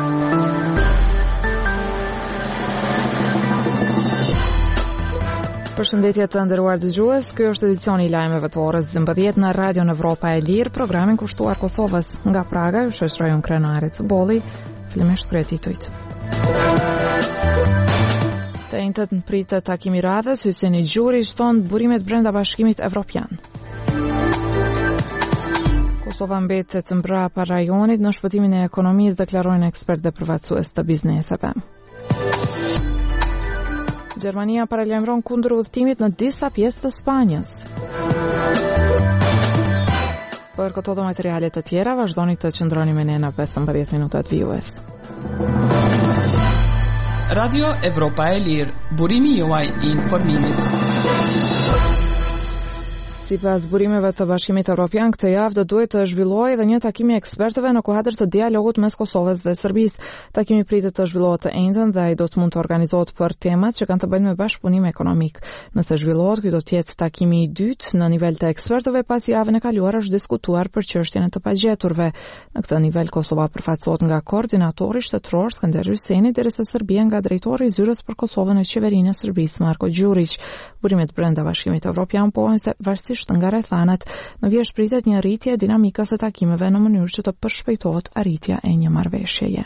Përshëndetje të nderuar dëgjues, ky është edicioni i lajmeve të orës 12 në Radio Evropa e Lirë, programin kushtuar Kosovës. Nga Praga, ju shoqëroj unë Krenare Cëbolli, fillimisht kryetitujt. Të njëjtët pritet takimi radhës, Hyseni Gjuri shton burimet brenda Bashkimit Evropian. Kosova mbetet mbrapa rajonit në shpëtimin e ekonomisë, deklarojnë ekspertë dhe përfaqësues të bizneseve. Gjermania paralajmëron kundër udhëtimit në disa pjesë të Spanjës. Për këto dhe materialet të tjera, vazhdoni të qëndroni me ne në 15 minutat vijues. Radio Evropa e Lirë, burimi juaj i informimit. Sipas burimeve të Bashkimit Evropian, këtë javë do duhet të zhvillohej edhe një takim i ekspertëve në kuadër të dialogut mes Kosovës dhe Serbisë. Takimi pritet të zhvillohet të njëjtën dhe ai do të mund të organizohet për temat që kanë të bëjnë me bashkëpunim ekonomik. Nëse zhvillohet, ky do të jetë takimi i dytë në nivel të ekspertëve pasi javën e kaluar është diskutuar për çështjen e të pagjeturve. Në këtë nivel Kosova përfaqësohet nga koordinatori shtetëror Skënder Hyseni, derisa Serbia nga drejtori i zyrës për Kosovën e qeverinë e Serbisë Marko Gjurić. Burimet brenda Bashkimit Evropian pohojnë se varësisht nga rrethanat, në vjesh pritet një rritje e dinamikës së takimeve në mënyrë që të përshpejtohet arritja e një marrëveshjeje.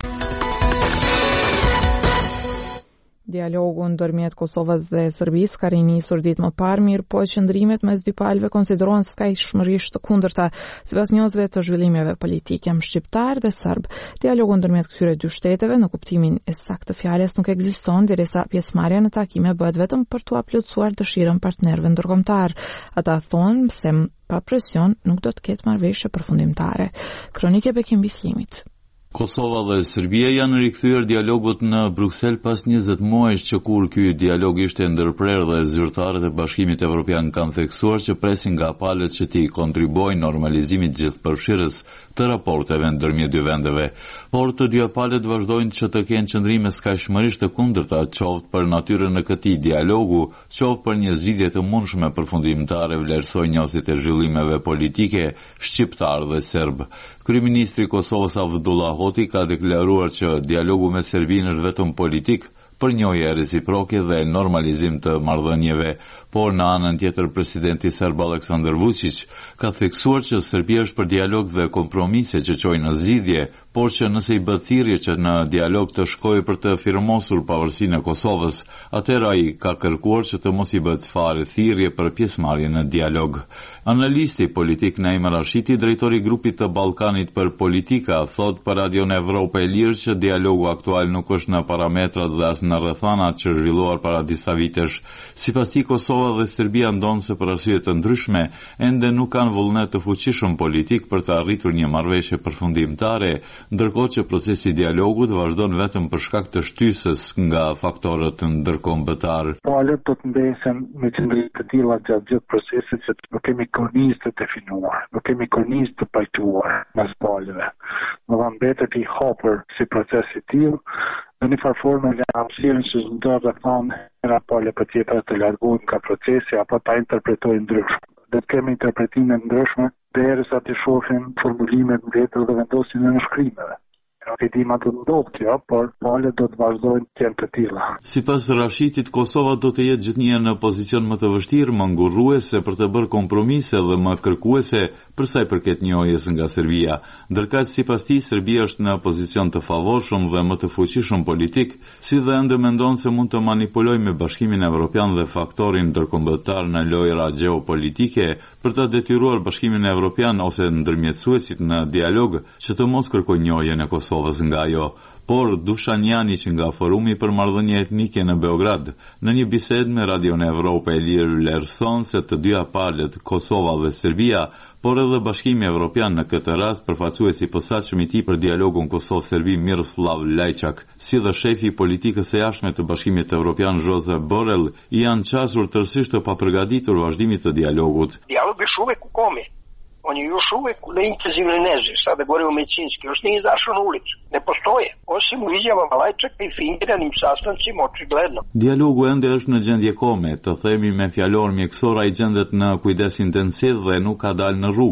Dialogu ndërmjet Kosovës dhe Serbisë ka rinisur ditë më parë, mirë po qëndrimet mes dy palëve konsiderohen skajshmërisht të kundërta, sipas njohësve të zhvillimeve politike shqiptar dhe serb. Dialogu ndërmjet këtyre dy shteteve në kuptimin e saktë të fjalës nuk ekziston derisa pjesëmarrja në takime bëhet vetëm për t'u plotësuar dëshirën partnerëve ndërkombëtar. Ata thonë se pa presion nuk do të ketë marrëveshje përfundimtare. Kronike Bekim Bislimit. Kosova dhe Serbia janë rikthyer dialogut në Bruksel pas 20 muajsh që kur ky dialog ishte ndërprerë dhe zyrtarët e Bashkimit Evropian kanë theksuar që presin nga palët që t'i kontribuojnë normalizimit gjithëpërfshirës të raporteve ndërmjet dy vendeve. Por të dy palët vazhdojnë që të kenë qëndrime skajshmërisht të kundërta, qoftë për natyrën e këtij dialogu, qoftë për një zgjidhje të mundshme përfundimtare, vlerësoi njohësit e zhvillimeve politike shqiptar dhe serb. Kryeministri i Kosovës Abdullah Hoti ka deklaruar që dialogu me Serbinë është vetëm politik, për njëjë reciproke dhe normalizim të marrëdhënieve, por në anën tjetër presidenti serb Aleksandar Vučić ka theksuar që Serbia është për dialog dhe kompromise që çojnë në zgjidhje, por që nëse i bëhet thirrje që në dialog të shkojë për të firmosur pavarësinë e Kosovës, atëherë ai ka kërkuar që të mos i bëhet fare thirrje për pjesëmarrje në dialog. Analisti politik Naim Rashiti, drejtori i grupit të Ballkanit për politika, thot për Radio Evropa e Lirë që dialogu aktual nuk është në parametrat dhe as në rrethanat që zhvilluar para disa vitesh. Sipas tij, Kosova dhe Serbia ndonë se për arsye të ndryshme ende nuk kanë vullnet të fuqishëm politik për të arritur një marrëveshje përfundimtare, ndërkohë që procesi i dialogut vazhdon vetëm për shkak të shtysës nga faktorët ndërkombëtar. Palët do të mbesen me qëndrim të tilla gjatë gjithë procesit që nuk kemi kornizë të definuar, nuk kemi kornizë të pajtuar mes palëve. Në dhe mbetet i hapur si proces i tillë, në një farforme në hapësirën që do të thonë era palë për tjetër të largohen nga procesi apo ta interpretojnë ndryshme. Dhe të kemi interpretime ndryshme derisa të shohim formulimet mbetër dhe vendosin në shkrimeve. Nuk e di ma të ndodhë kjo, por palët do të vazhdojnë të jenë të tilla. Sipas Rashitit, Kosova do të jetë gjithnjë në pozicion më të vështirë, më ngurruese për të bërë kompromise dhe më kërkuese për sa i përket njohjes nga Serbia. Ndërkaq sipas tij, Serbia është në pozicion të favorshëm dhe më të fuqishëm politik, si dhe ende mendon se mund të manipulojë me Bashkimin Evropian dhe faktorin ndërkombëtar në lojra gjeopolitike për të detyruar Bashkimin Evropian ose ndërmjetësuesit në dialog që të mos kërkojnë njohjen e Kosovës nga ajo. Por Dushanjani, që nga Forumi për marrëdhënie etnike në Beograd, në një bisedë me Radio Evropa e Lirë vlerëson se të dyja palët, Kosova dhe Serbia, por edhe Bashkimi Evropian në këtë rast, përfaqësuesi i posaçëm i tij për dialogun Kosovë-Serbi Miroslav Lajçak, si dhe shefi i politikës së jashtme të Bashkimit Evropian Josep Borrell, janë qasur tërësisht të papërgatitur vazhdimit të dialogut. Dialog është uvek u komi. On je još uvek na intenzivnoj nezi, sada govorimo medicinski, još nije izašao na ulicu, ne postoje, osim u izjavama Lajčaka i fingiranim sastancima, očigledno. Dialogu ende është në gjendje kome, të themi me fjalor mjekësor ai gjendet në kujdes intensiv dhe nuk ka dalë në rrugë.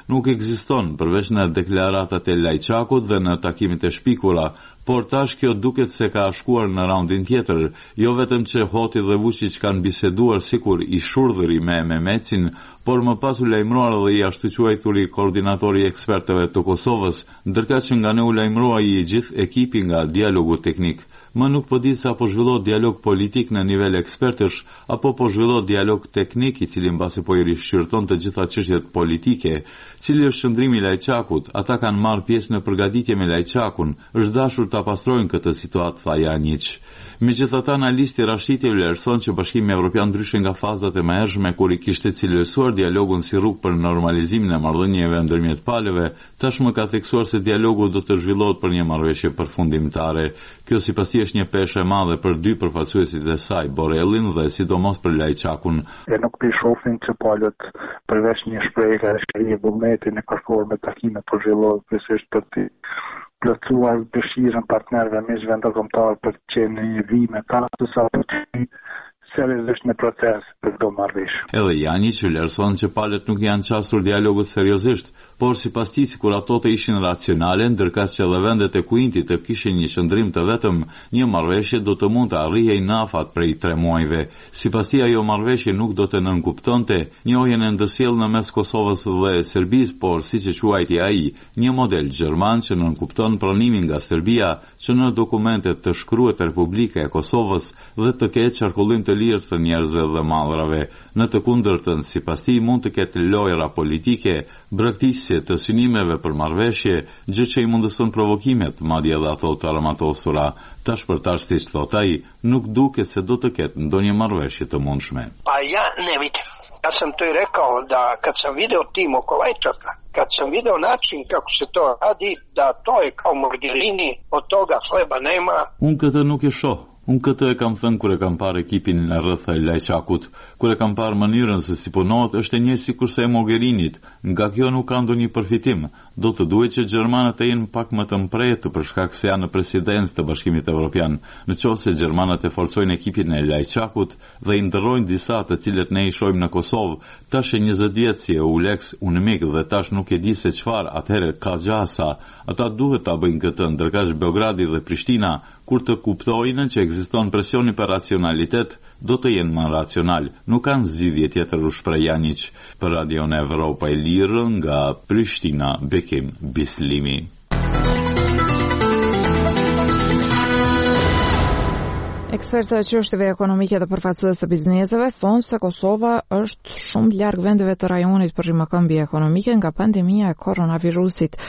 nuk ekziston përveç në deklaratat e Lajçakut dhe në takimet e shpikura, por tash kjo duket se ka shkuar në raundin tjetër, jo vetëm që Hoti dhe Vučić kanë biseduar sikur i shurdhëri me Mehmetin, por më pas u lajmëruar dhe i ashtu quajturi koordinatori i ekspertëve të Kosovës, ndërkaq që nga ne u lajmërua i gjithë ekipi nga dialogu teknik. Më nuk po di sa po zhvillohet dialog politik në nivel ekspertësh, apo po zhvillohet dialog teknik i cili mbasi po i rishqyrton të gjitha çështjet politike. Cili është qëndrimi i Lajçakut? Ata kanë marrë pjesë në përgatitje me Lajçakun, është dashur ta pastrojnë këtë situatë, tha Janić. Megjithatë, analisti Rashiti vlerëson që Bashkimi Evropian ndryshe nga fazat e mëhershme kur i kishte cilësuar dialogun si rrugë për normalizimin e marrëdhënieve ndërmjet palëve, tashmë ka theksuar se dialogu do të zhvillohet për një marrëveshje përfundimtare. Kjo sipas tij është një peshë e madhe për dy përfaqësuesit e saj, Borrellin dhe sidomos për Lajçakun. Nuk pi shohin që palët përveç një shprehje ka shkëlqyer vullnetin e kërkuar me takime po zhvillohet kryesisht për të plotësuar dëshirën partnerëve me zhvendokomtar për të qenë në një vime ta sa për të seriozisht në proces për do marrëveshje. Edhe Janić vlerëson që palët nuk janë qasur dialogut seriozisht, por sipas tij sikur ato të ishin racionale, ndërkaq që edhe vendet e Kuintit të kishin një qëndrim të vetëm, një marrëveshje do të mund të arrijej në afat prej 3 muajve. Sipas tij ajo marrëveshje nuk do të nënkuptonte njohjen e ndërsjellë në mes Kosovës dhe Serbisë, por siç e quajti ai, një model gjerman që nënkupton pranimin nga Serbia që në dokumentet të shkruhet Republika e Kosovës dhe të ketë qarkullim të lirë të njerëzve dhe mallrave. Në të kundërtën, sipas tij mund të ketë lojra politike, braktisje të synimeve për marrëveshje, gjë që i mundëson provokimet, madje edhe ato të armatosura. Tash për tash, siç thot ai, nuk duket se do të ketë ndonjë marrëveshje të mundshme. Pa ja ne vidim. Ja sam to i rekao da kad sam video tim oko Lajčaka, kad sam video način kako se to radi, da to je kao Mogherini, od toga hleba nema. Unë këtë nuk e shoh. Unë këtë e kam thënë kur e kam parë ekipin në rreth e Lajçakut, kur e kam parë mënyrën se si punohet, është e njëjtë sikurse e Mogherinit. Nga kjo nuk ka ndonjë përfitim. Do të duhet që gjermanët të jenë pak më të mpretë për shkak se janë në presidencë të Bashkimit Evropian. Nëse gjermanët e forcojnë ekipin e Lajçakut dhe i ndërrojnë disa të cilët ne i shohim në Kosovë, tash e 20 vjet si Eulex Unmik dhe tash nuk e di se çfarë, atëherë ka gjasa. Ata duhet ta bëjnë këtë, ndërkaq Beogradi dhe Prishtina, kur të kuptojnë që ekziston presioni për racionalitet, do të jenë më racional. Nuk kanë zgjidhje tjetër, u shpreh Janić. Për Radion Evropa e Lirë nga Prishtina, Bekim Bislimi. Ekspertë e çështjeve ekonomike dhe përfaqësues të bizneseve thonë se Kosova është shumë larg vendeve të rajonit për rrymëkëmbje ekonomike nga pandemia e koronavirusit.